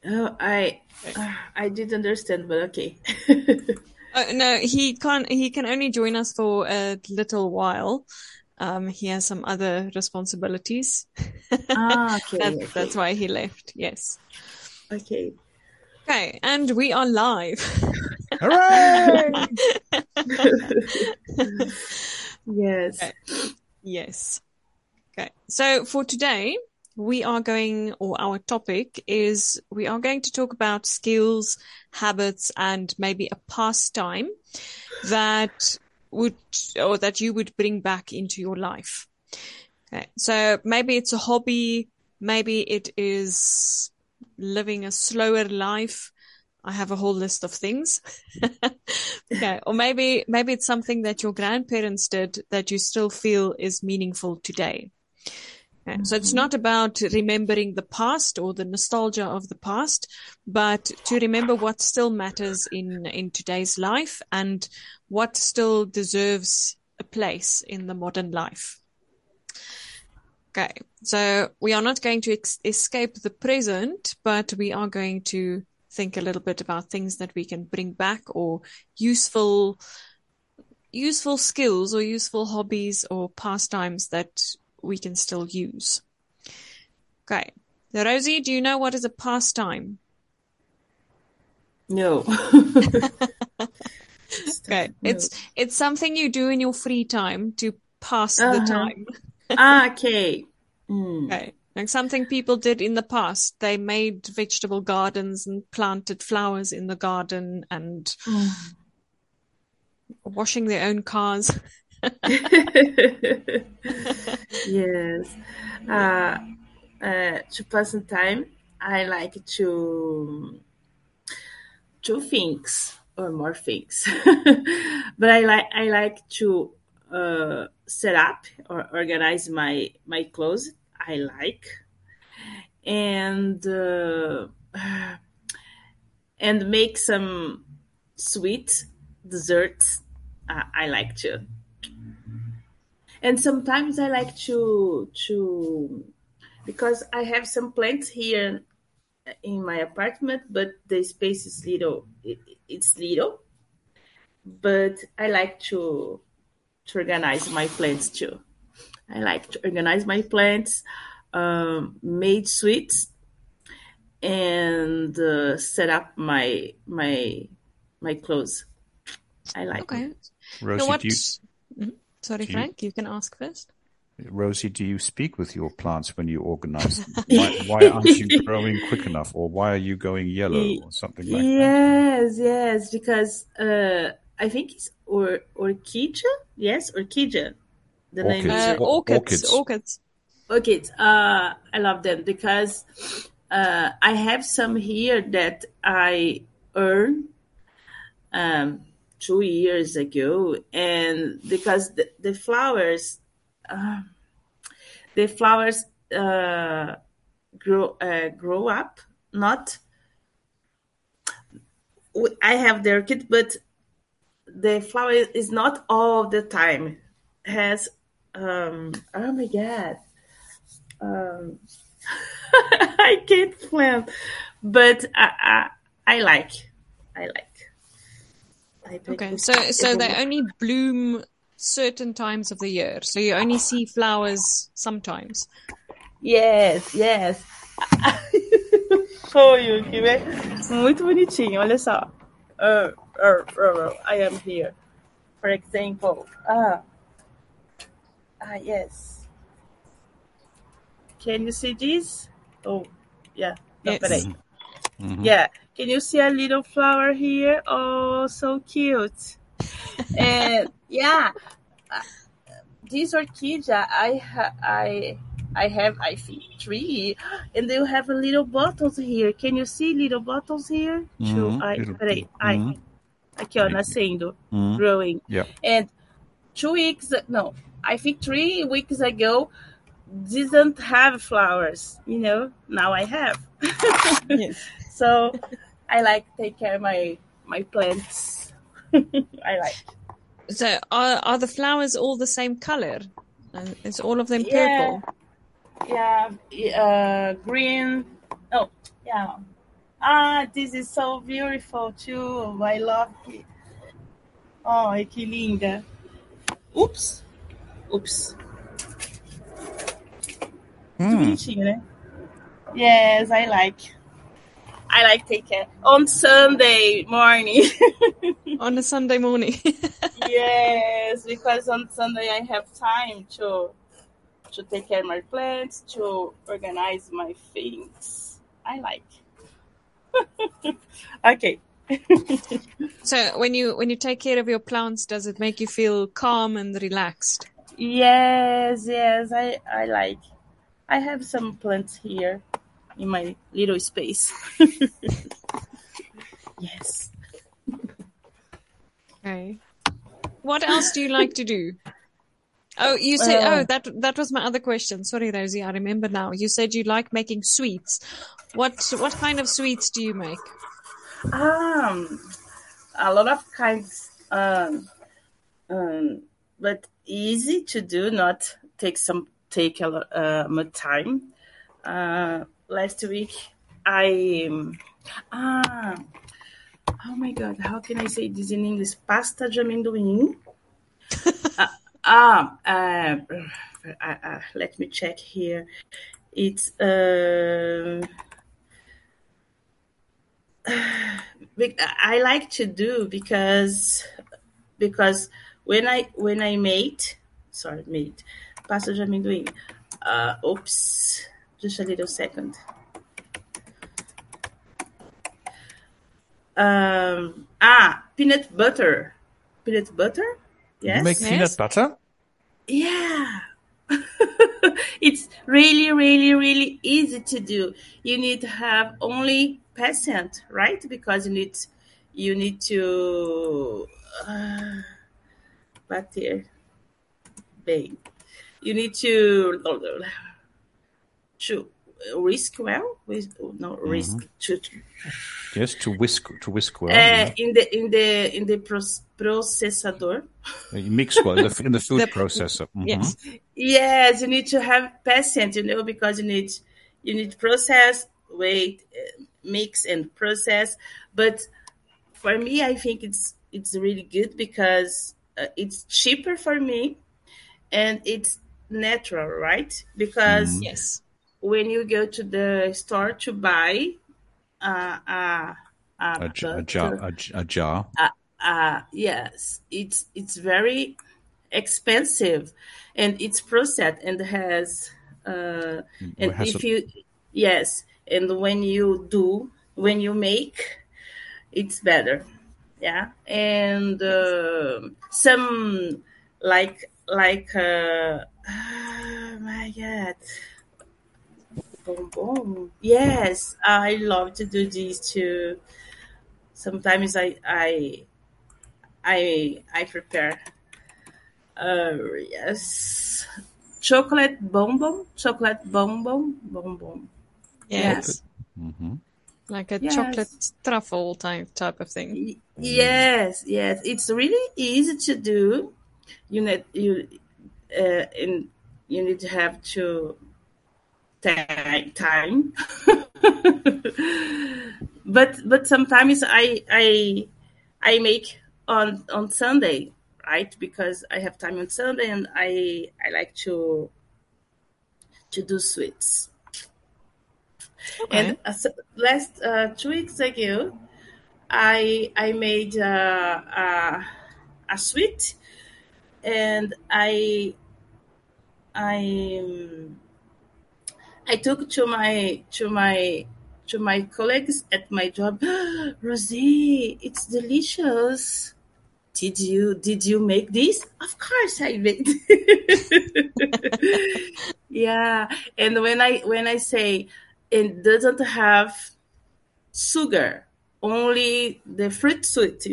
Oh, I didn't understand, but okay. No, he can't. He can only join us for a little while. He has some other responsibilities. Ah, okay, That's okay, why he left. Yes. okay. Okay, and we are live. Hooray! Yes. Okay. Yes. Okay. So for today, we are going, or our topic is, we are going to talk about skills, habits, and maybe a pastime that would, or that you would bring back into your life. Okay. So maybe it's a hobby, maybe it is living a slower life. I have a whole list of things. Okay. Or maybe it's something that your grandparents did that you still feel is meaningful today. Okay. So it's Mhm. not about remembering the past or the nostalgia of the past, but to remember what still matters in today's life and what still deserves a place in the modern life. Okay, so we are not going to escape the present, but we are going to think a little bit about things that we can bring back or useful skills or useful hobbies or pastimes that we can still use. Okay. So Rosie, do you know what is a pastime? No. Okay. No. It's something you do in your free time to pass the Uh-huh. time. Ah, okay. Mm. Okay. Like something people did in the past. They made vegetable gardens and planted flowers in the garden and Mm. washing their own cars. Yes. Uh, to pass the time, I like to two things or more things, but I like to set up or organize my clothes. I like and and make some sweet desserts. I like to, and sometimes I like to because I have some plants here in my apartment, but the space is little. It's little, but I like to organize my plants too. I like to organize my plants, made sweets, and set up my clothes. I like. Okay. So Rosie, what? Mhm. Sorry, do you, Frank, you can ask first. Rosie, do you speak with your plants when you organize them? Why aren't you growing quick enough, or why are you going yellow, or something like that? Yes, yes, because I think it's orchidea. Yes, orchidea. The name is Orchids, Orchids. orchids. orchids. I love them because I have some here that I earned um, 2 years ago, and because the flowers grow up. Not I have the orchid, but the flower is not all the time. Has oh my god, um, I can't plan, but I like, I like. I think Okay. So they only bloom certain times of the year. So you only see flowers sometimes. yes, yes. Show you, que vem muito bonitinho. Olha só. I am here. For example, yes. Can you see this? Oh, yeah. No, Yes. peraí. Hmm. Hmm. Yeah. Can you see a little flower here? Oh, so cute. And yeah, this orchidea, I have, I think, three, and they have a little bottles here. Can you see little bottles here? Two, Hmm. Little, peraí, hmm. aqui ó, nascendo, Hmm. growing, Yeah. and 2 weeks, no, I think 3 weeks ago, didn't have flowers. Now I have. Yes. So I like take care of my plants. I like. So are the flowers all the same color? Is all of them Yeah, purple? yeah, green. Oh, yeah. This is so beautiful too. I love it. Oh, que linda. Oops. Muito bonitinho, né? Yes, I like take care. On Sunday morning. On a Sunday morning. Yes, because on Sunday I have time to take care of my plants, to organize my things. I like. Okay. So when you take care of your plants, does it make you feel calm and relaxed? Yes, I like. I have some plants here in my little space. Yes. Okay. What else do you like to do? Oh, you said, that was my other question. Sorry, Rosie, I remember now. You said you like making sweets. What kind of sweets do you make? A lot of kinds, but easy to do, not take a lot much time. Last week oh my God, how can I say this in English? Pasta de amendoim. Let me check here. It's I like to do because when I made pasta de amendoim. Oops, just a little second. Peanut butter. Yes. You make peanut butter? Yeah. It's really, really, really easy to do. You need to have only percent, right? Because you need to butter, bake. You need to whisk well. Yes, to whisk well. In the processador. You mix well in the food processor. Mm-hmm. Yes, you need to have patience, because you need process, wait, mix and process. But for me, I think it's really good because it's cheaper for me and it's natural, right? Because yes, when you go to the store to buy a jar. Yes, it's very expensive, and it's processed and has and if you and when you make, it's better, yeah. And some like oh my God. Boom. Yes, I love to do these too. Sometimes I prepare. Yes, chocolate bonbon. yes, Mm-hmm. like a chocolate truffle type of thing. Yes, it's really easy to do. You need to have to time. but sometimes I make on Sunday, right? Because I have time on Sunday and I like to do sweets. Okay. And last 2 weeks ago, I made a sweet, and I took to my colleagues at my job. Rosie, it's delicious. Did you make this? Of course I made. Yeah, and when I say it doesn't have sugar, only the fruit sweet,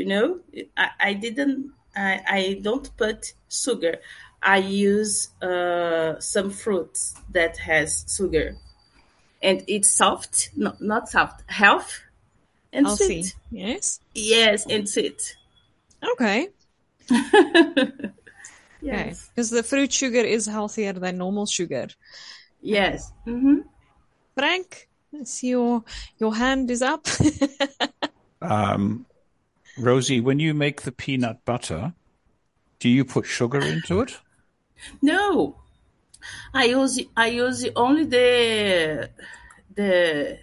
I don't put sugar. I use some fruits that has sugar, and it's soft, not soft, health and Healthy. sweet. Yes. Yes, and sweet. Okay. Yes. Because the fruit sugar is healthier than normal sugar. Yes. Mm-hmm. Frank, I see your hand is up. Rosie, when you make the peanut butter, do you put sugar into it? No, I use only the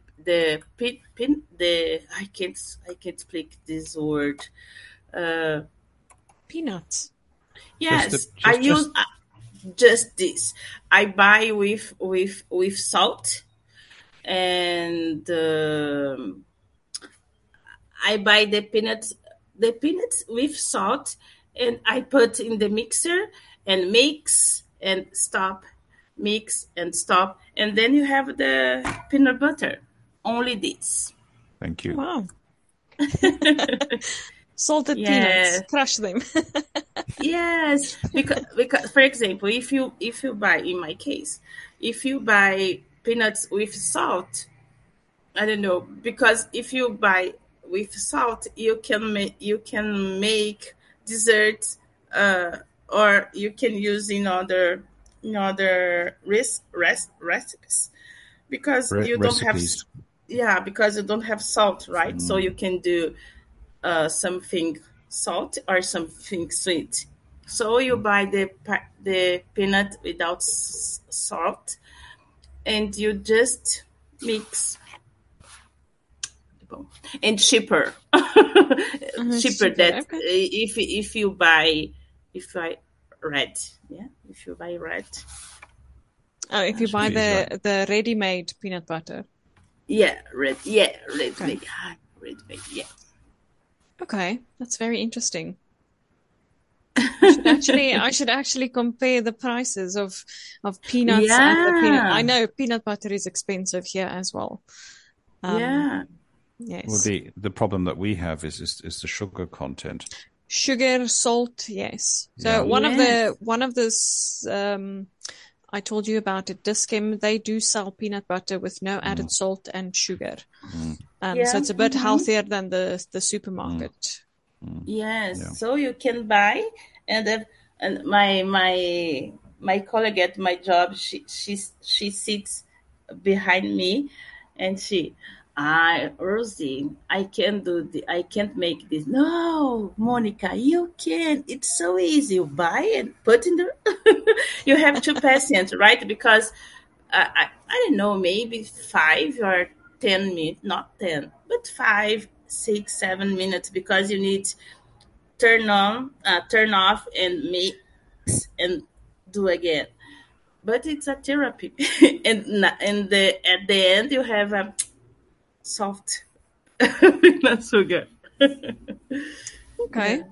the I can't speak this word. Uh, Peanuts. Just the yes, I use just just this. I buy with salt, and I buy the peanuts with salt, and I put in the mixer and mix and stop, mix and stop, and then you have the peanut butter. Only this. Thank you. Wow. Salted peanuts. Yeah. Crush them. Yes, because for example, if you buy, in my case, if you buy peanuts with salt, I don't know, because if you buy with salt, you can make desserts, or you can use in other recipes, because you don't have Recipes. yeah, because you don't have salt, right? So you can do something salt or something sweet. So you buy the peanut without salt, and you just mix, and cheaper. Cheaper Cheaper. that, Okay. if I red, yeah, if you buy red, Oh, if you buy She's right. the ready-made peanut butter. yeah, red, yeah, red Okay. made, yeah. Okay, that's very interesting. I should actually compare the prices of peanuts and the peanut. I Yeah, know peanut butter is expensive here as well. yeah, Yes. Well, the problem that we have is the sugar content. Sugar, salt, yes. So Yeah. one of this I told you about it, Dischem, they do sell peanut butter with no added salt and sugar. yeah. So it's a bit healthier than the supermarket. Yes, Yeah. so you can buy, and my colleague at my job, she sits behind me, and Rosie, I can't make this. No, Monica, you can. It's so easy. You buy and put in the. You have two patients, right? Because I don't know, maybe 5 or 10 minutes, not 10, but 5, 6, 7 minutes, because you need turn on, turn off, and mix and do again. But it's a therapy, and at the end you have a soft peanut sugar. Okay.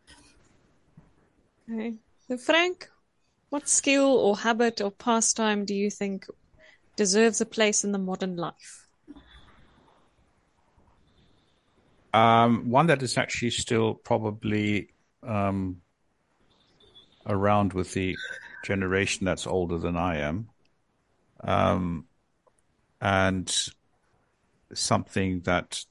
Okay. So Frank, what skill or habit or pastime do you think deserves a place in the modern life? One that is actually still probably around with the generation that's older than I am, and something that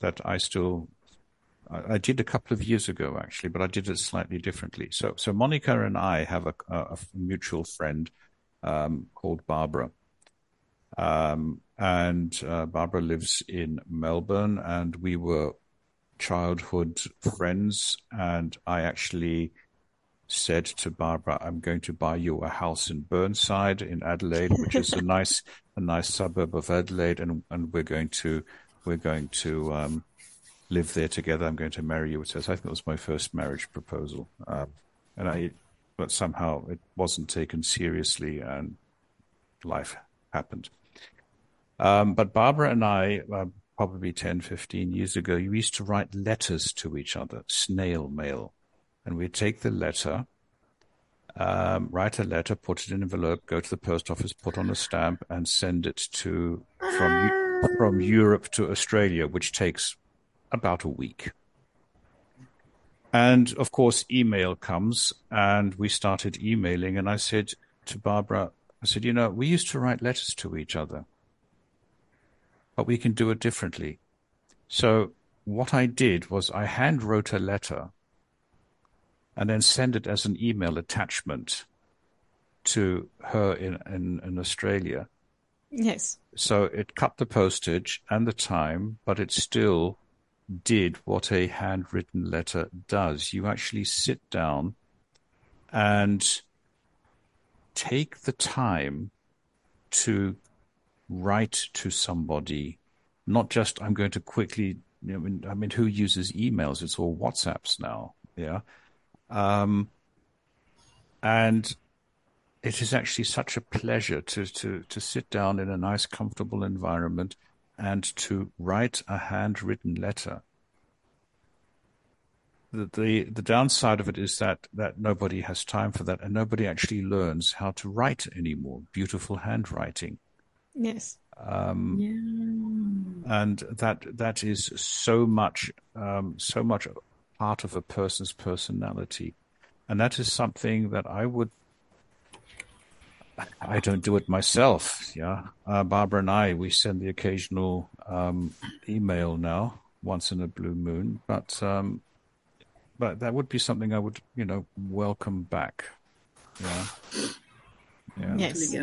I did a couple of years ago actually, but I did it slightly differently. So Monica and I have a mutual friend called Barbara. And Barbara lives in Melbourne, and we were childhood friends. And I actually said to Barbara, "I'm going to buy you a house in Burnside in Adelaide, which is a nice suburb of Adelaide, and we're going to live there together. I'm going to marry you." So I think that was my first marriage proposal, but somehow it wasn't taken seriously, and life happened. But Barbara and I, probably 10, 15 years ago, we used to write letters to each other, snail mail. And we'd take the letter, write a letter, put it in an envelope, go to the post office, put on a stamp, and send it from Europe to Australia, which takes about a week. And of course, email comes, and we started emailing. And I said to Barbara, we used to write letters to each other, but we can do it differently. So what I did was I hand wrote a letter and then send it as an email attachment to her in Australia. Yes. So it cut the postage and the time, but it still did what a handwritten letter does. You actually sit down and take the time to write to somebody, not just I'm going to quickly, I mean, who uses emails? It's all WhatsApps now. Yeah. And it is actually such a pleasure to sit down in a nice, comfortable environment and to write a handwritten letter. The downside of it is that nobody has time for that, and nobody actually learns how to write anymore. Beautiful handwriting. Yes. And that is so much part of a person's personality, and that is something that I don't do it myself. Yeah, Barbara and we send the occasional email now, once in a blue moon, but that would be something I would, welcome back. Yeah. Yeah. Yes.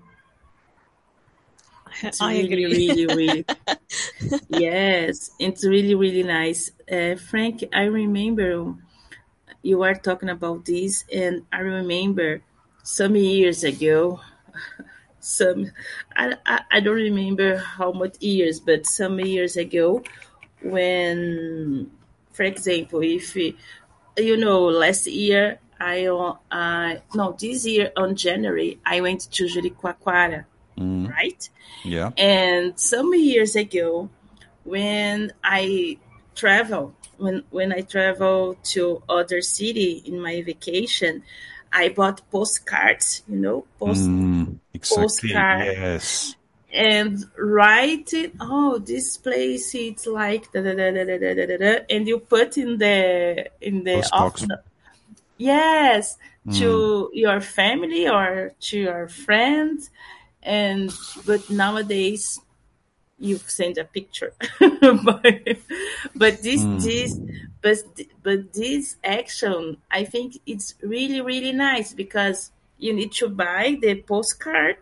It's I really, agree. really, really. Yes, it's really, really nice. Frank, I remember you were talking about this, and I remember some years ago, some I don't remember how much years, but some years ago, when, for example, if last year no, this year on January I went to Jericoacoara, right? Yeah. And some years ago, when I when I travel to other city in my vacation, I bought postcards, Exactly. postcard, Yes. and write it. Oh, this place it's like da, da, da, da, da, da, da, da, and you put in the off. Postbox. Yes, to your family or to your friends, but nowadays you send a picture. but this action, I think it's really, really nice, because you need to buy the postcard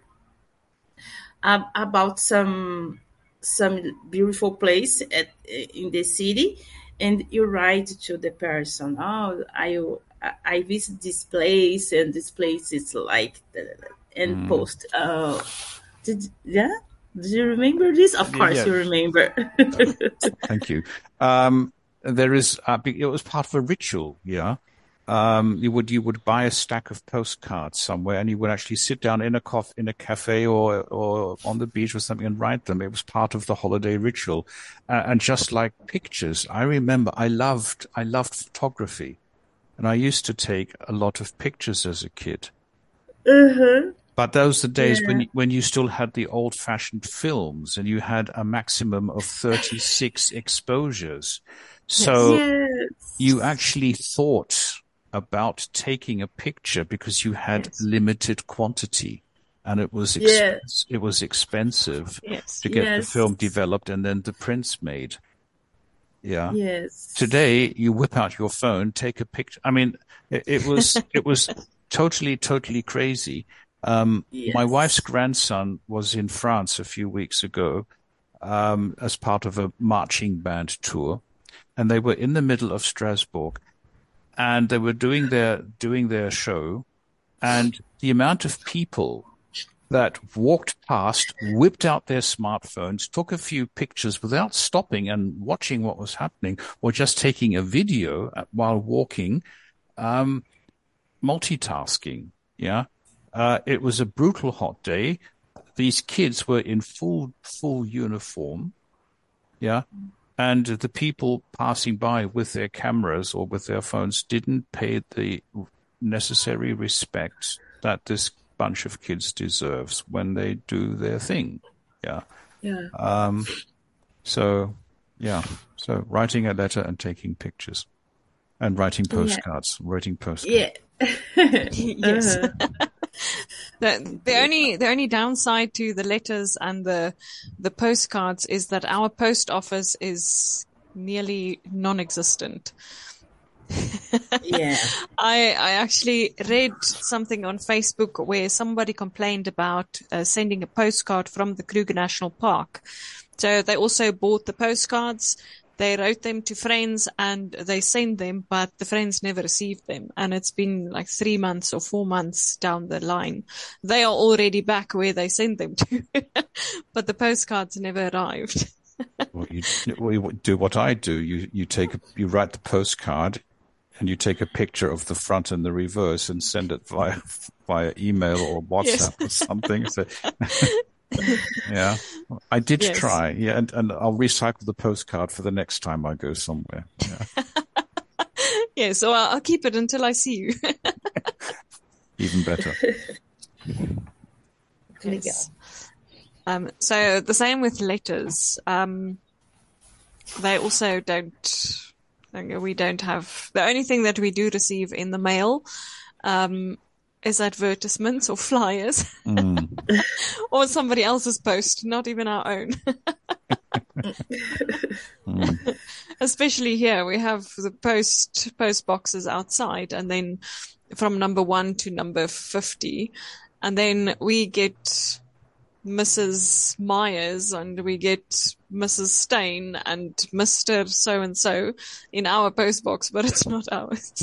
about some beautiful place in the city, and you write to the person, oh, I visit this place, and this place is like and post. Yeah, do you remember this? Of course Yeah. you remember. Thank you. There is it was part of a ritual. Yeah. You would buy a stack of postcards somewhere, and you would actually sit down in a cafe or on the beach or something and write them. It was part of the holiday ritual, and just like pictures, I remember I loved photography, and I used to take a lot of pictures as a kid. But those are the days Yeah. when you still had the old-fashioned films, and you had a maximum of 36 exposures. So Yes. you actually thought about taking a picture because you had Yes. limited quantity, and it was Yeah. expensive Yes. to get the Yes. film developed and then the prints made. Yeah. Yes. Today you whip out your phone, take a picture. I mean, it was totally crazy. My wife's Yes. grandson was in France a few weeks ago, as part of a marching band tour, and they were in the middle of Strasbourg, and they were doing their show, and the amount of people that walked past, whipped out their smartphones, took a few pictures without stopping and watching what was happening, or just taking a video while walking, multitasking. Yeah. It was a brutal hot day. These kids were in full uniform. Yeah. And the people passing by with their cameras or with their phones didn't pay the necessary respect that this bunch of kids deserves when they do their thing. Yeah. Yeah. So writing a letter and taking pictures and writing Yeah. postcards, Yeah. Yes. The only downside to the letters and the postcards is that our post office is nearly non-existent. Yeah. I actually read something on Facebook where somebody complained about sending a postcard from the Kruger National Park. So they also bought the postcards, they wrote them to friends and they sent them, but the friends never received them. And it's been like 3 months or 4 months down the line. They are already back where they sent them to, but the postcards never arrived. Well, you do what I do. You write the postcard, and you take a picture of the front and the reverse and send it via email or WhatsApp or something. So, yeah, I did try. Yeah, and I'll recycle the postcard for the next time I go somewhere. Yeah. Yeah, so I'll keep it until I see you. Even better. Yes. So the same with letters. They also we don't have, the only thing that we do receive in the mail, is advertisements or flyers or somebody else's post, not even our own. Especially here, we have the post boxes outside, and then from number 1 to number 50, and then we get Mrs. Myers and we get Mrs. Stain and Mr. So-and-so in our postbox, but it's not ours.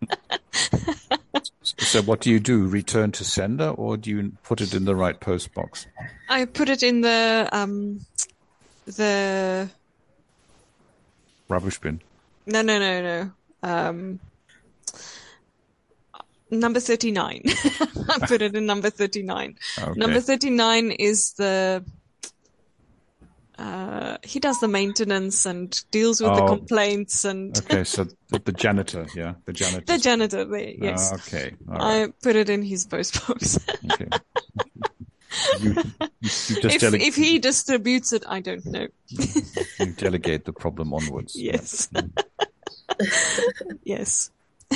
So what do you do? Return to sender, or do you put it in the right postbox? I put it in the Rubbish bin. No. Number 39. I put it in number 39. Okay. Number 39 is he does the maintenance and deals with the complaints and. Okay, so the janitor, yeah, the janitor. The janitor there, yes. Okay, all right. I put it in his postbox. Okay. You just if he distributes it, I don't know. You delegate the problem onwards. Yes. Yes.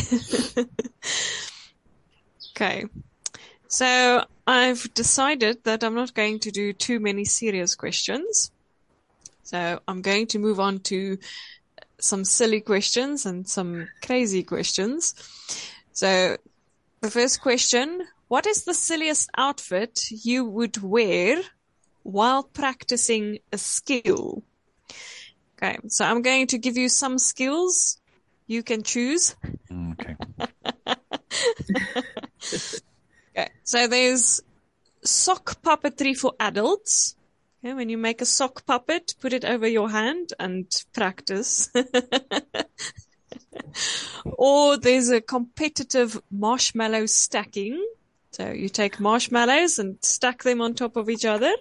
Okay. So I've decided that I'm not going to do too many serious questions. So I'm going to move on to some silly questions and some crazy questions. So the first question, what is the silliest outfit you would wear while practicing a skill? Okay, so I'm going to give you some skills. You can choose. Okay. Okay, so there's sock puppetry for adults. Okay, when you make a sock puppet, put it over your hand and practice. Or there's a competitive marshmallow stacking. So you take marshmallows and stack them on top of each other.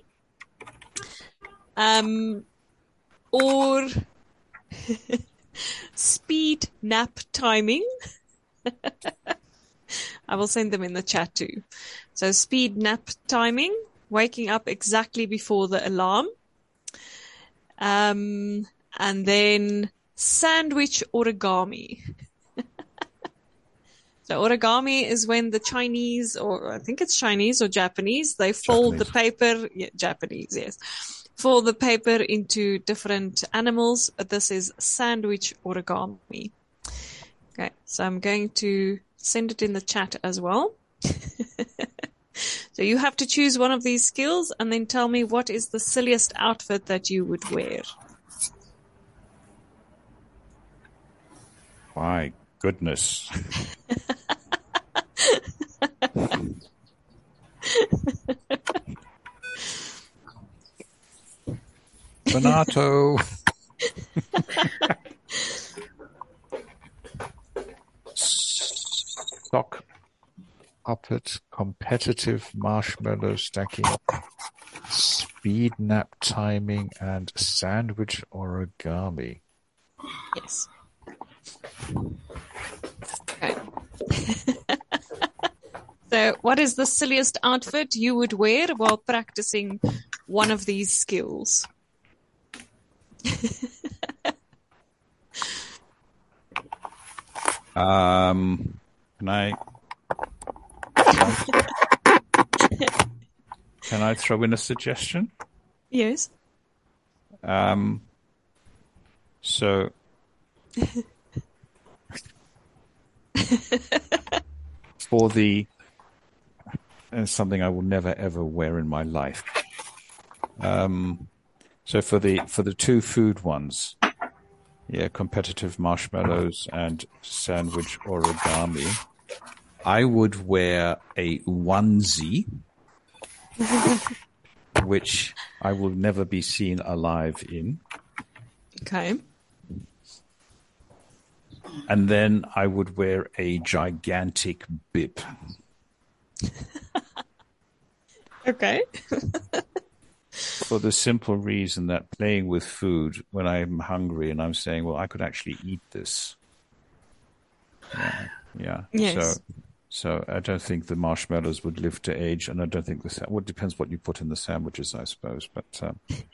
Or speed nap timing. I will send them in the chat too. So speed nap timing, waking up exactly before the alarm. And then sandwich origami. So origami is when the Chinese, or I think it's Chinese or Japanese, they fold the paper, Japanese, yes, fold the paper into different animals. This is sandwich origami. Okay, so I'm going to send it in the chat as well. So you have to choose one of these skills and then tell me what is the silliest outfit that you would wear. My goodness. Renato. Sock puppet, competitive marshmallow stacking, speed nap timing, and sandwich origami. Yes. Okay. So, what is the silliest outfit you would wear while practicing one of these skills? Can I throw in a suggestion? Yes. So For the something I will never ever wear in my life. So for the two food ones, yeah, competitive marshmallows and sandwich origami, I would wear a onesie, which I will never be seen alive in. Okay. And then I would wear a gigantic bib. Okay. For the simple reason that playing with food when I'm hungry and I'm saying, well, I could actually eat this. Yeah. Yes. So I don't think the marshmallows would live to age, and I don't think well, it depends what you put in the sandwiches, I suppose. But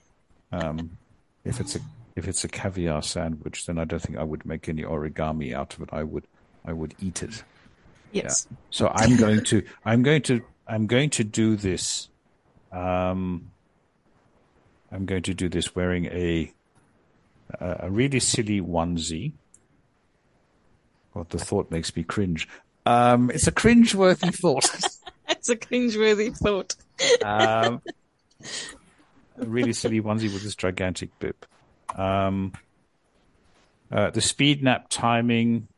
if it's a caviar sandwich, then I don't think I would make any origami out of it. I would eat it. Yes. Yeah. So I'm going to do this. I'm going to do this wearing a really silly onesie. God, the thought makes me cringe. It's a cringe-worthy thought. It's a cringe-worthy thought. A really silly onesie with this gigantic bib. The speed nap timing.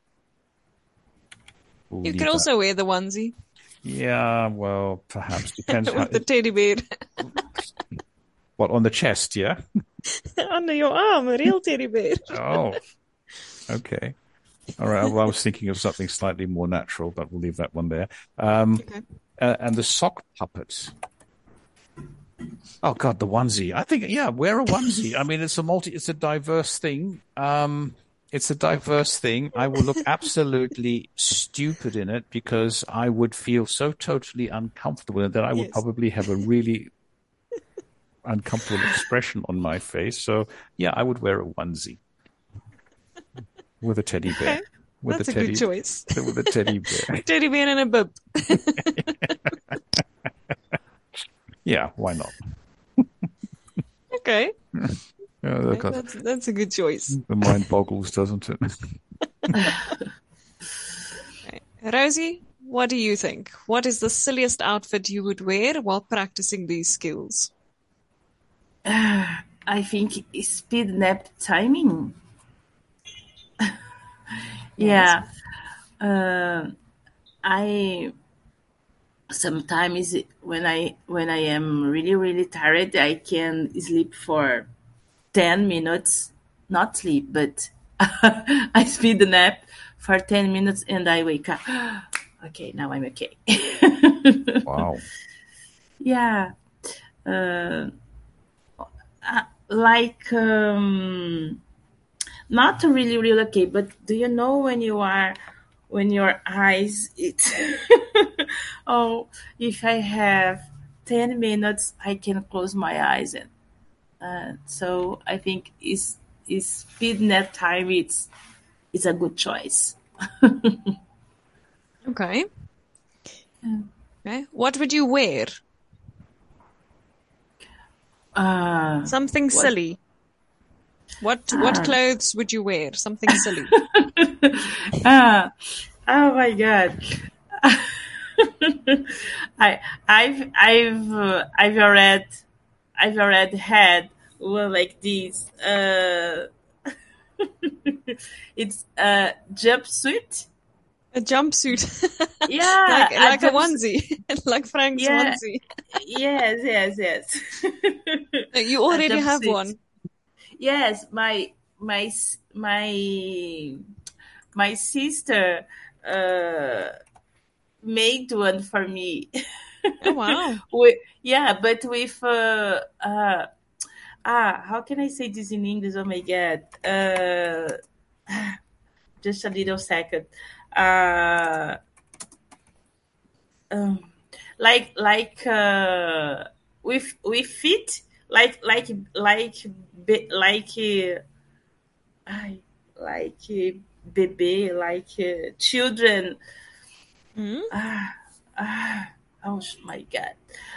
You could also wear the onesie. Yeah, well, perhaps. Depends. With the teddy bear. What, on the chest, yeah? Under your arm, a real teddy bear. Oh, okay. All right, well, I was thinking of something slightly more natural, but we'll leave that one there. Okay. And the sock puppet. Oh, God, the onesie. I think, yeah, wear a onesie. I mean, it's a diverse thing. It's a diverse thing. I will look absolutely stupid in it because I would feel so totally uncomfortable that I would probably have a really uncomfortable expression on my face. So, yeah, I would wear a onesie with a teddy bear. Okay. That's a good choice. With a teddy bear. Teddy bear and a bib. Yeah, why not? Okay. Okay, that's a good choice. The mind boggles, doesn't it? Okay. Rosie, what do you think? What is the silliest outfit you would wear while practicing these skills? I think speed nap timing. Yeah. I sometimes when I am really, really tired, I can sleep for 10 minutes, not sleep, but I speed nap for 10 minutes and I wake up. Okay, now I'm okay. Wow. Yeah. Not really, really okay, but do you know when your eyes, oh, if I have 10 minutes, I can close my eyes. And so I think is speed nap time, it's a good choice. Okay. Okay. What would you wear? Something silly. What clothes would you wear? Something silly. Oh my God. I've already had one like this. It's a jumpsuit. A jumpsuit. Yeah, like a onesie. Like Frank's onesie. Yes. You already have one. Yes, my sister made one for me. Oh wow! But with how can I say this in English? Oh my God! Just a little second. With feet, like baby, like children. Oh my God!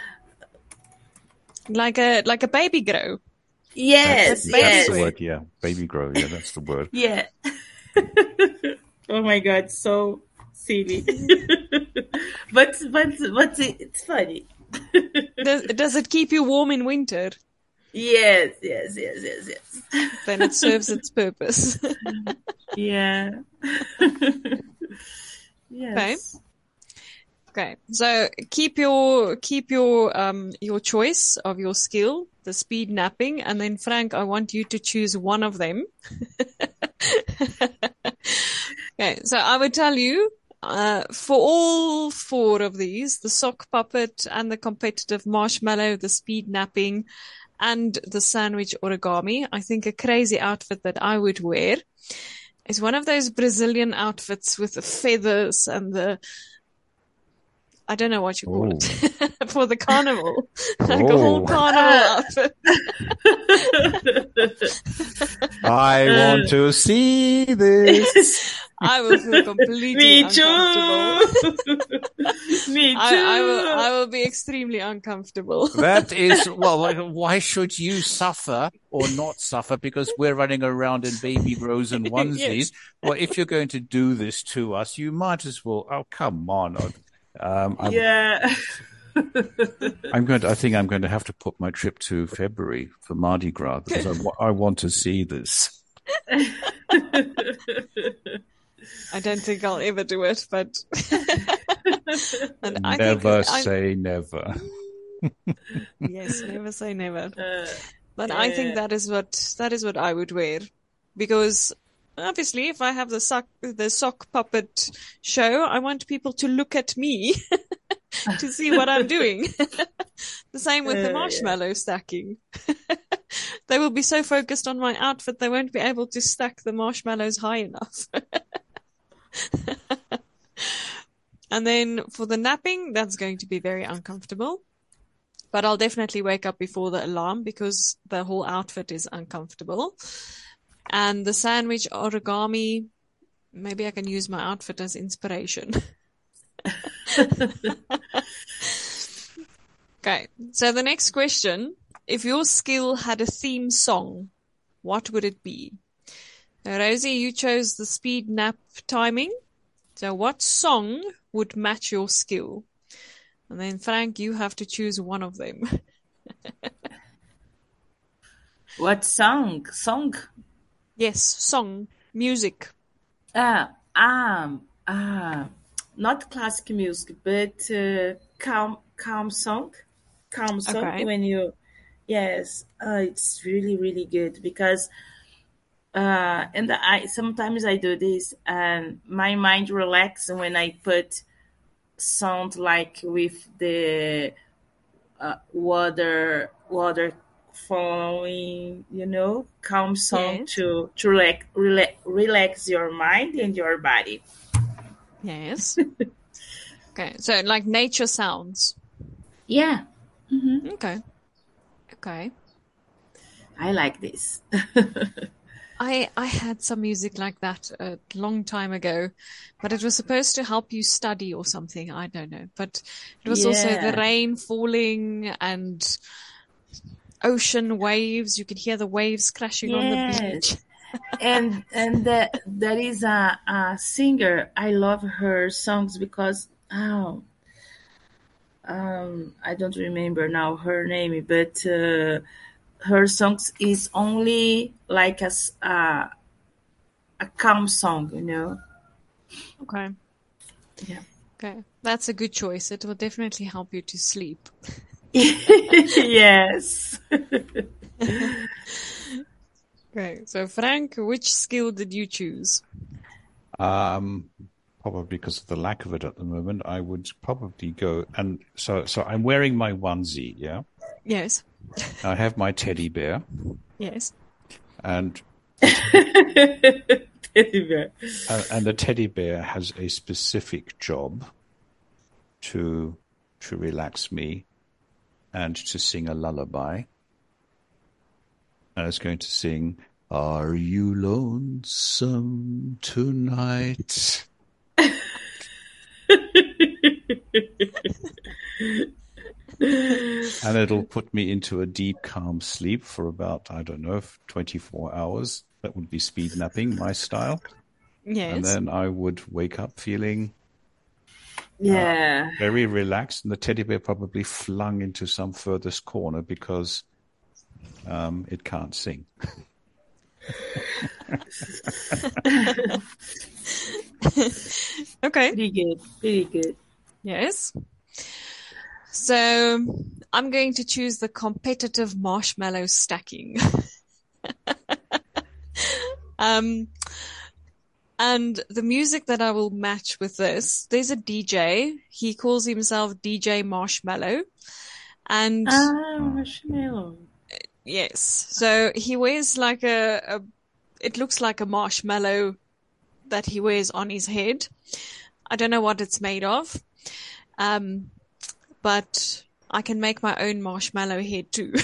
Like a baby grow. Yes, that's the word. Yeah, baby grow. Yeah, that's the word. Yeah. Oh my God! So silly. but it's funny. Does it keep you warm in winter? Yes. Then it serves its purpose. Yeah. Yes. Okay. So keep your choice of your skill, the speed napping, and then Frank, I want you to choose one of them. Okay. So I would tell you, for all four of these, the sock puppet and the competitive marshmallow, the speed napping, and the sandwich origami, I think a crazy outfit that I would wear is one of those Brazilian outfits with the feathers and I don't know what you call it, for the carnival. Like a whole carnival outfit. I want to see this. I will feel completely uncomfortable. Me too. I will be extremely uncomfortable. That is, well, why should you suffer or not suffer because we're running around in baby grows and onesies? Yes. Well, if you're going to do this to us, you might as well, oh, come on. Yeah. I think I'm going to have to put my trip to February for Mardi Gras because I want to see this. I don't think I'll ever do it, but and never say never. Yes, never say never. But I think that is what I would wear, because obviously, if I have the sock puppet show, I want people to look at me to see what I'm doing. The same with the marshmallow stacking. They will be so focused on my outfit, they won't be able to stack the marshmallows high enough. And then for the napping, that's going to be very uncomfortable. But I'll definitely wake up before the alarm because the whole outfit is uncomfortable. And the sandwich origami, maybe I can use my outfit as inspiration. Okay, so the next question, if your skill had a theme song, what would it be? Now, Rosie, you chose the speed nap timing. So what song would match your skill? And then Frank, you have to choose one of them. What song? Song? Yes, song, music. Not classic music, but calm song. Calm song. Okay. When you, yes, it's really really good because and sometimes I do this and my mind relaxes when I put sound like with the water flowing, calm song Yes. to relax your mind and your body. Yes. Okay, so like nature sounds. Yeah. Okay. I like this. I had some music like that a long time ago, but it was supposed to help you study or something. I don't know. But it was also the rain falling and ocean waves. You could hear the waves crashing on the beach. and there is a singer. I love her songs because I don't remember now her name, but her songs is only like a calm song, Okay. Yeah. Okay. That's a good choice. It will definitely help you to sleep. Yes. Okay. So Frank, which skill did you choose? Probably because of the lack of it at the moment, I would probably go and so I'm wearing my onesie, yeah? Yes. I have my teddy bear. Yes. And Teddy bear. And the teddy bear has a specific job to relax me and to sing a lullaby. And it's going to sing, "Are you lonesome tonight?" And it'll put me into a deep, calm sleep for about, 24 hours. That would be speed napping, my style. Yes. And then I would wake up feeling Yeah. very relaxed, and the teddy bear probably flung into some furthest corner because it can't sing. Okay. Pretty good. Pretty good. Yes. So I'm going to choose the competitive marshmallow stacking. And the music that I will match with this, there's a DJ. He calls himself DJ Marshmallow. And Marshmallow. yes, so he wears like it looks like a marshmallow that he wears on his head. I don't know what it's made of. But I can make my own marshmallow head too.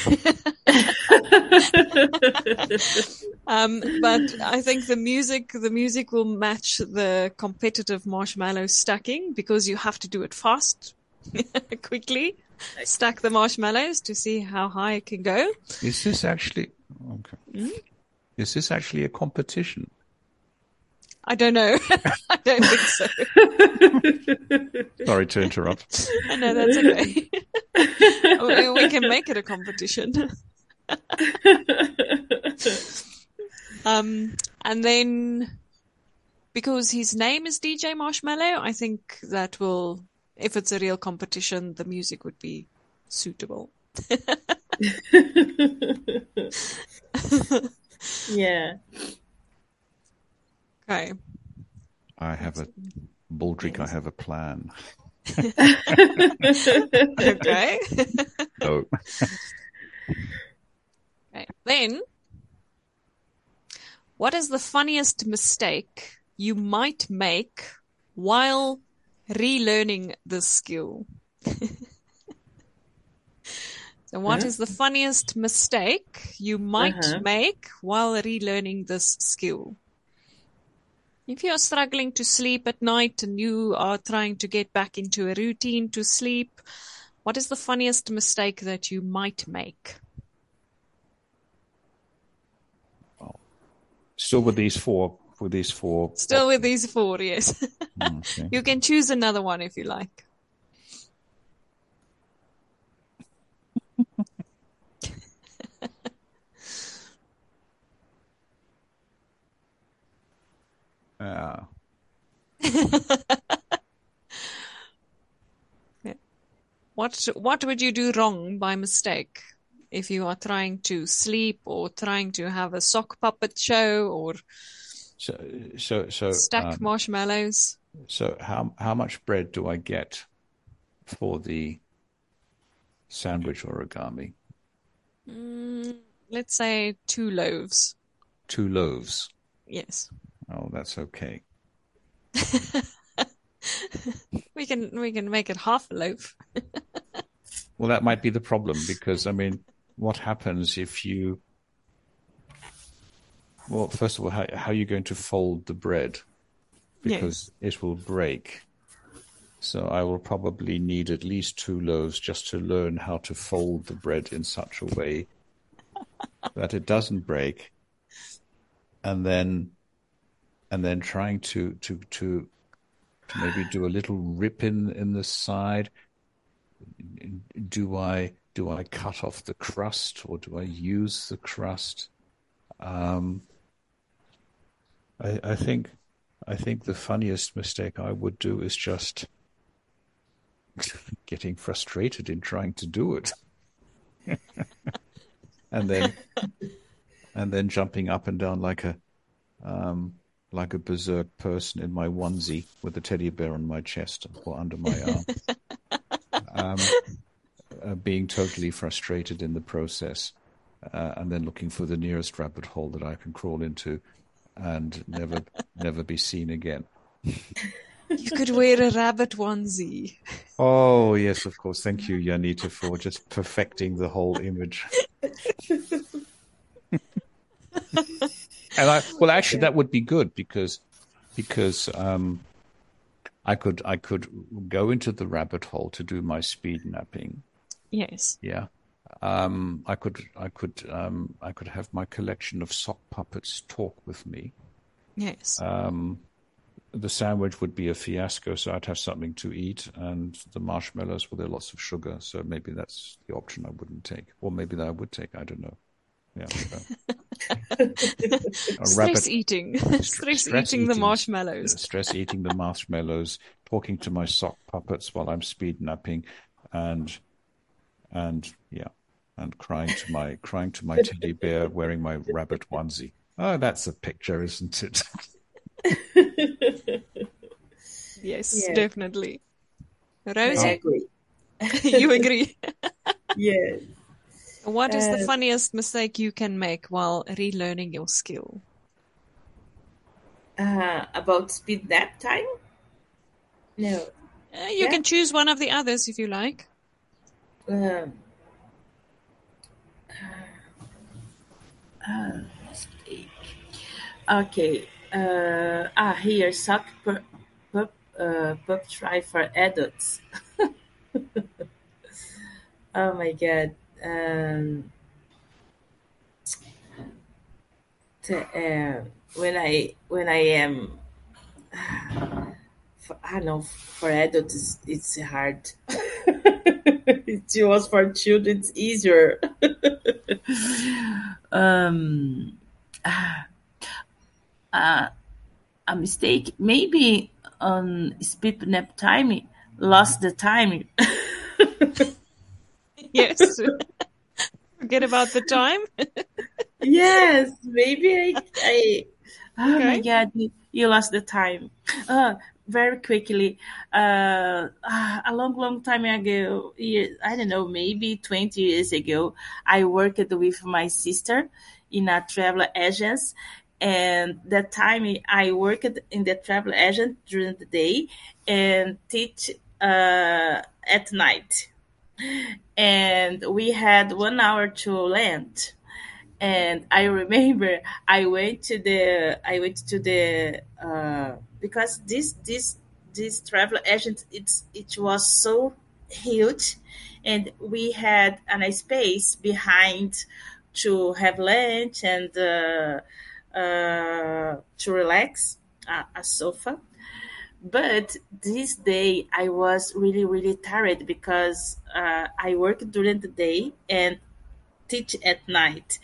But I think the music will match the competitive marshmallow stacking because you have to do it fast, quickly. Stack the marshmallows to see how high it can go. Is this actually okay? Is this actually a competition? I don't know. I don't think so. Sorry to interrupt. No, that's okay. We can make it a competition. And then because his name is DJ Marshmallow, I think that will, if it's a real competition, the music would be suitable. Yeah. Okay. I have a Baldric. I have a plan. Okay. No. Okay. Then, what is the funniest mistake you might make while relearning this skill? So what is the funniest mistake you might make while relearning this skill? If you are struggling to sleep at night and you are trying to get back into a routine to sleep, what is the funniest mistake that you might make? Still with these four. Still with these four, yes. Okay. You can choose another one if you like. Yeah. What would you do wrong by mistake if you are trying to sleep or trying to have a sock puppet show or So stack marshmallows? So how much bread do I get for the sandwich origami? Let's say 2 loaves. 2 loaves. Yes. Oh, that's okay. We can make it half a loaf. Well, that might be the problem because, I mean, what happens if you... Well, first of all, how are you going to fold the bread? Because it will break. So I will probably need at least 2 loaves just to learn how to fold the bread in such a way that it doesn't break. And then trying to maybe do a little rip in the side. Do I cut off the crust or do I use the crust? I think the funniest mistake I would do is just getting frustrated in trying to do it, and then jumping up and down like a berserk person in my onesie with a teddy bear on my chest or under my arm, being totally frustrated in the process, and then looking for the nearest rabbit hole that I can crawl into and never be seen again. You could wear a rabbit onesie. Oh, yes, of course. Thank you, Janita, for just perfecting the whole image. And actually, that would be good because I could go into the rabbit hole to do my speed napping. Yes. Yeah. I could have my collection of sock puppets talk with me. Yes. the sandwich would be a fiasco, so I'd have something to eat, and the marshmallows, well, there are lots of sugar, so maybe that's the option I wouldn't take, or maybe that I would take. I don't know. Yeah, Stress eating, stress eating the marshmallows, stress eating the marshmallows, talking to my sock puppets while I'm speed napping, and crying to my teddy bear wearing my rabbit onesie. Oh, that's a picture, isn't it? Yes, definitely. Rosie, I agree. You agree? Yes. What is the funniest mistake you can make while relearning your skill? About speed nap time? No. You can choose one of the others if you like. Okay. Here, sock pup try for adults. Oh my god. When I am, I don't know, for adults it's hard. It was for children it's easier. A mistake maybe on speed nap time, lost the time. Yes. Forget about the time. Yes, maybe I oh Okay. my god, you lost the time. Very quickly. A long time ago, I don't know, maybe 20 years ago, I worked with my sister in a travel agency. And that time I worked in the travel agent during the day and teach at night. And we had 1 hour to land. And I remember I went to the because this travel agent it was so huge, and we had a space behind to have lunch and to relax, a sofa. But this day I was really really tired because I worked during the day and teach at night.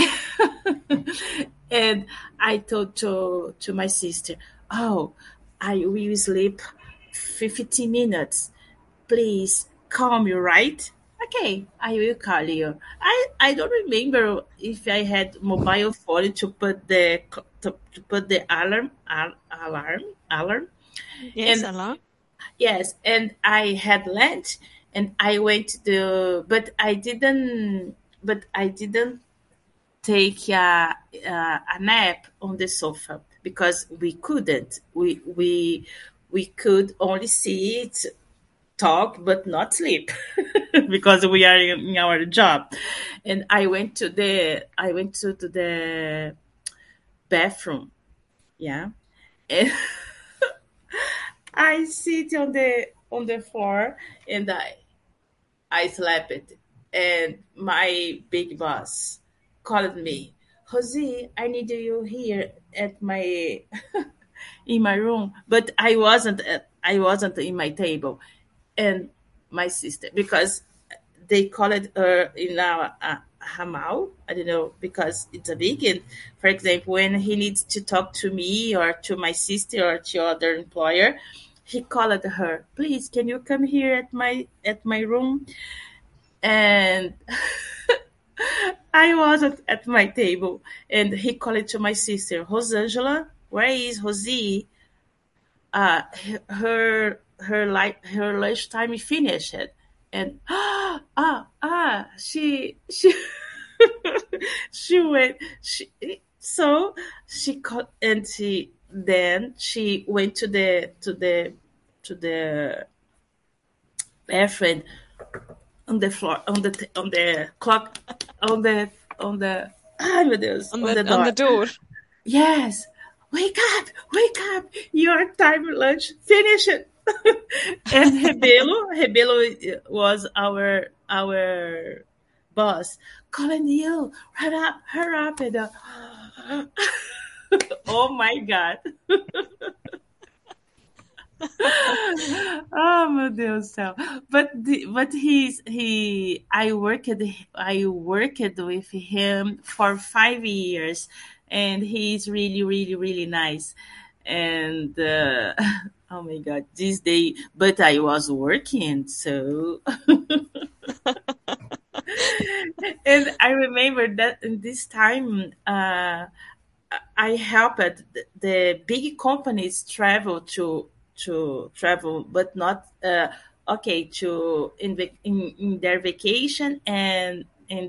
And I told to my sister, oh, I will sleep 15 minutes. Please call me, right? Okay, I will call you. I don't remember if I had mobile phone to put the alarm. Yes, And Allah. yes, and I had lunch and I went to, but I didn't take a nap on the sofa because we couldn't. We could only sit, talk, but not sleep because we are in our job. And I went to the bathroom. Yeah. And I sit on the floor and I slept it. And my big boss called me, Jose, I need you here at my in my room. But I wasn't in my table. And my sister, because they called her in our Hamal. I don't know, because it's a weekend. For example, when he needs to talk to me or to my sister or to other employer, he called her, please, can you come here at my room? And I wasn't at my table, and he called to my sister, Rosangela, where is Rosie? Her lunchtime finished, and she she went so she called, and she went to the bathroom on the floor, on the clock, on the my Deus, On on the door. Yes, wake up, your time lunch finished. And Rebelo was our boss, calling you, hurry up, and oh my god. Oh meu Deus do céu. I worked with him for 5 years, and he's really really really nice. And oh my god, this day, but I was working, so and I remember that in this time, I helped the big companies travel, but not okay to in their vacation and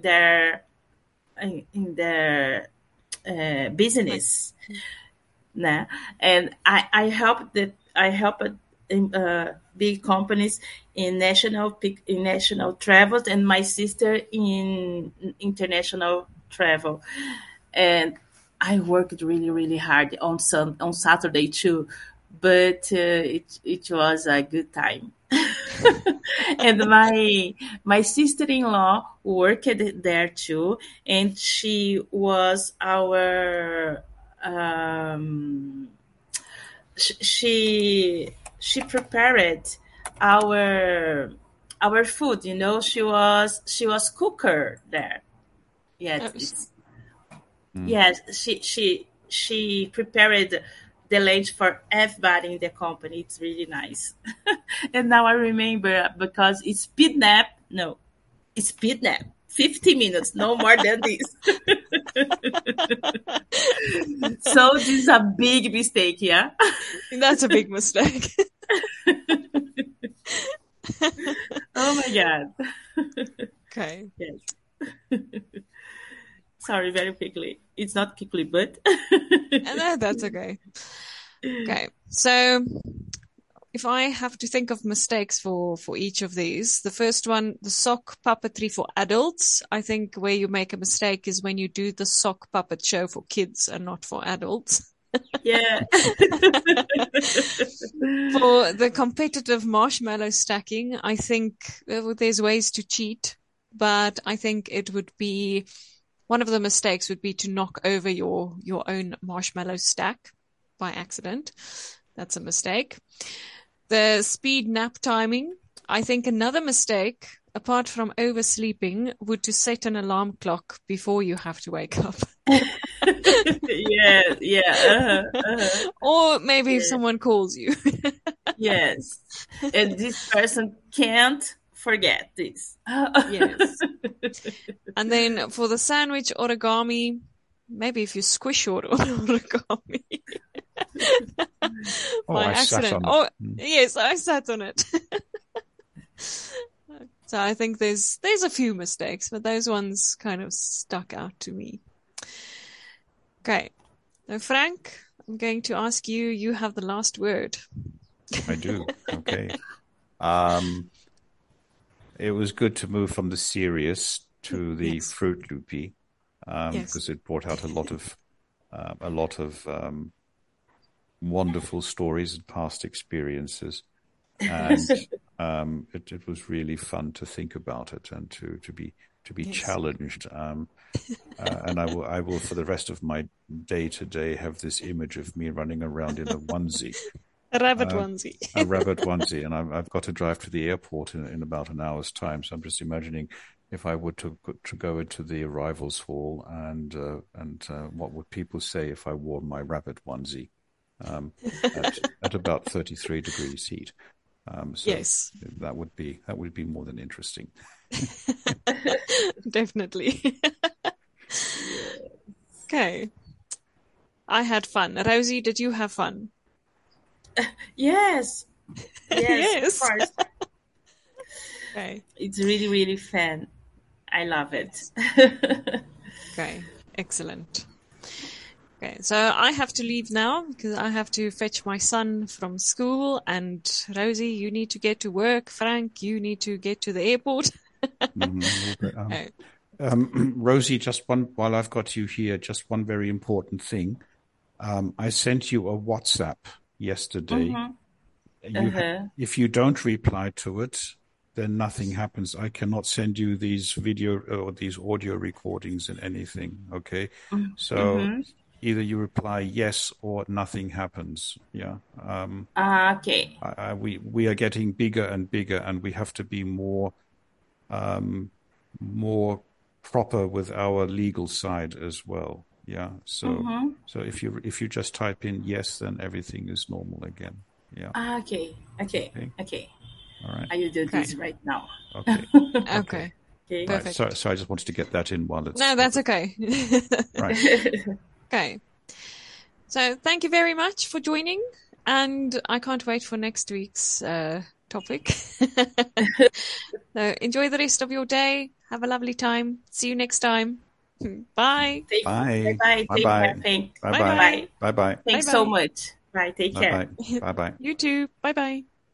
in their Like, business. Nah. And I helped in, big companies in national travels, and my sister in international travel. And I worked really really hard on Saturday too, but it was a good time. And my sister-in-law worked there too, and she was our um, she prepared our our food. She was cooker there. Yes, it's Mm. yes. She prepared the lunch for everybody in the company. It's really nice. And now I remember because it's speed nap. No, it's speed nap. 50 minutes, no more than this. So this is a big mistake, yeah. that's a big mistake. Oh my god. Okay. Yes. Sorry, very quickly. It's not quickly, but And that's okay. Okay. So if I have to think of mistakes for each of these, the first one, the sock puppetry for adults. I think where you make a mistake is when you do the sock puppet show for kids and not for adults. yeah. For the competitive marshmallow stacking, I think there's ways to cheat, but I think it would be one of the mistakes would be to knock over your own marshmallow stack by accident. That's a mistake. The speed nap timing, I think another mistake, apart from oversleeping, would to set an alarm clock before you have to wake up. Yeah, yeah. Or maybe if Yeah. someone calls you. Yes. And this person can't forget this. Yes. And then for the sandwich origami, maybe if you squish your origami Oh, by I sat accident. on it. Oh, yes, I sat on it. So I think there's a few mistakes, but those ones kind of stuck out to me. Okay. Now, Frank, I'm going to ask you, you have the last word. I do. Okay. It was good to move from the serious to the Yes. Fruit Loopy, Yes. because it brought out a lot of wonderful stories and past experiences, and it was really fun to think about it and to be Yes. challenged. And I will for the rest of my day today have this image of me running around in a onesie. A rabbit onesie. A rabbit onesie, and I've got to drive to the airport in about an hour's time. So I'm just imagining if I were to go into the arrivals hall, and what would people say if I wore my rabbit onesie at about 33 degrees heat? So Yes. that would be more than interesting. Definitely. Okay. I had fun. Rosie, did you have fun? Yes. Yes. Of course. Okay. It's really, really fun. I love it. Okay. Excellent. Okay. So I have to leave now because I have to fetch my son from school. And Rosie, you need to get to work. Frank, you need to get to the airport. Okay. Rosie, just one, while I've got you here, just one very important thing. I sent you a WhatsApp yesterday. If you don't reply to it, then nothing happens. I cannot send you these video or these audio recordings and anything. Okay. So either you reply yes or nothing happens. Yeah. Okay. We are getting bigger and bigger, and we have to be more proper with our legal side as well. Yeah. So if you just type in yes, then everything is normal again. Yeah. Okay. All right. I will do Okay. this right now. Okay. Okay. Okay. Right. Perfect. So I just wanted to get that in while it's No, that's okay. right. Okay. So thank you very much for joining, and I can't wait for next week's topic. So enjoy the rest of your day. Have a lovely time. See you next time. Bye. Bye. Bye. Take care. Thanks. Bye Bye-bye. bye. Bye bye. Thanks Bye-bye. so much. Bye. Take care. Bye bye. Bye bye. You too. Bye bye.